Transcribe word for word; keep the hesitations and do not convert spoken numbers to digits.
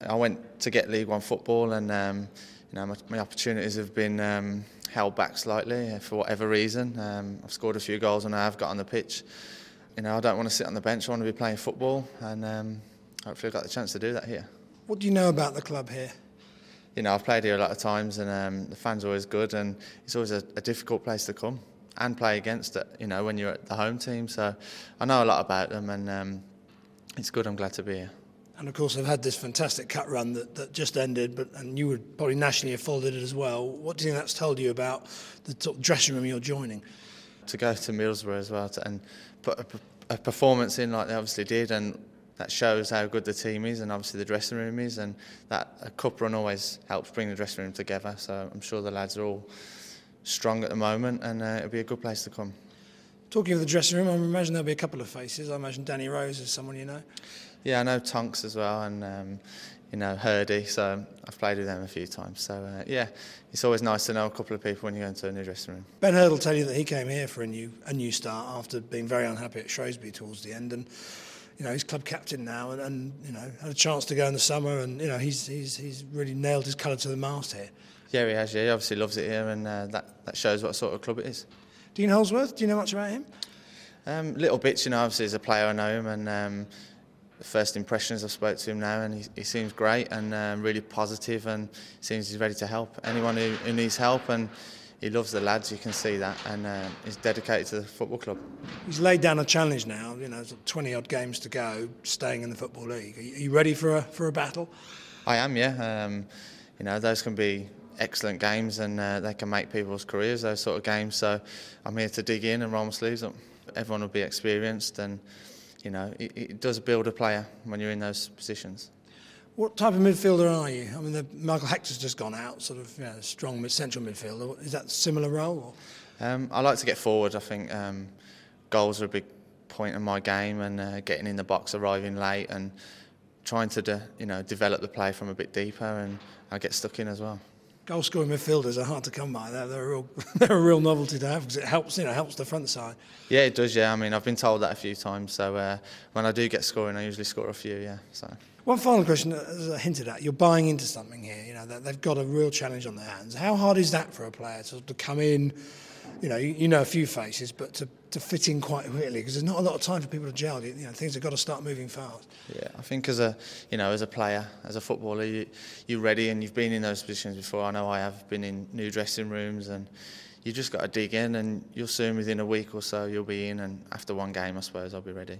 I went to get League One football, and um, you know my, my opportunities have been um, held back slightly for whatever reason. Um, I've scored a few goals and I have got on the pitch. You know, I don't want to sit on the bench. I want to be playing football, and um, hopefully I've got the chance to do that here. What do you know about the club here? You know, I've played here a lot of times, and um, the fans are always good, and it's always a, a difficult place to come and play against it, you know, when you're at the home team. So I know a lot about them, and um, it's good. I'm glad to be here. And of course, they've had this fantastic cut run that, that just ended, but and you would probably nationally have followed it as well. What do you think that's told you about the sort of dressing room you're joining? To go to Middlesbrough as well to, and put a, a performance in like they obviously did, and that shows how good the team is, and obviously the dressing room is, and that a cup run always helps bring the dressing room together. So I'm sure the lads are all strong at the moment, and uh, it'll be a good place to come. Talking of the dressing room, I imagine there'll be a couple of faces. I imagine Danny Rose is someone you know. Yeah, I know Tonks as well, and um, you know Hurdy. So I've played with them a few times. So uh, yeah, it's always nice to know a couple of people when you go into a new dressing room. Ben Hurd will tell you that he came here for a new a new start after being very unhappy at Shrewsbury towards the end, and you know he's club captain now, and, and you know had a chance to go in the summer, and you know he's he's he's really nailed his colour to the mast here. Yeah, he has. Yeah, he obviously loves it here, and uh, that that shows what sort of club it is. Dean Holsworth, do you know much about him? Um, little bits, you know. Obviously, as a player, I know him, and um, the first impressions I've spoke to him now, and he, he seems great and um, really positive, and seems he's ready to help anyone who, who needs help, and he loves the lads. You can see that, and uh, he's dedicated to the football club. He's laid down a challenge now. You know, twenty odd games to go, staying in the Football League. Are you ready for a for a battle? I am, yeah. Um, you know, those can be excellent games, and uh, they can make people's careers, those sort of games. So I'm here to dig in and roll my sleeves up. Everyone will be experienced, and you know it, it does build a player when you're in those positions. What type of midfielder are you? I mean, the, Michael Hector's just gone out, sort of you know, strong central midfielder. Is that a similar role? Or? Um, I like to get forward. I think um, goals are a big point in my game, and uh, getting in the box, arriving late, and trying to de, you know develop the play from a bit deeper, and I get stuck in as well. Goal scoring midfielders are hard to come by. They're, they're, a real, they're a real novelty to have because it helps, you know, helps the front side. Yeah, it does. Yeah, I mean, I've been told that a few times. So uh, when I do get scoring, I usually score a few. Yeah. So. One final question, as I hinted at, you're buying into something here. You know, they've got a real challenge on their hands. How hard is that for a player to, to come in? You know, you, you know a few faces, but to, to fit in quite quickly because there's not a lot of time for people to gel. You know, things have got to start moving fast. Yeah, I think as a you know as a player, as a footballer, you, you're ready, and you've been in those positions before. I know I have been in new dressing rooms, and you just got to dig in, and you'll soon, within a week or so, you'll be in. And after one game, I suppose I'll be ready.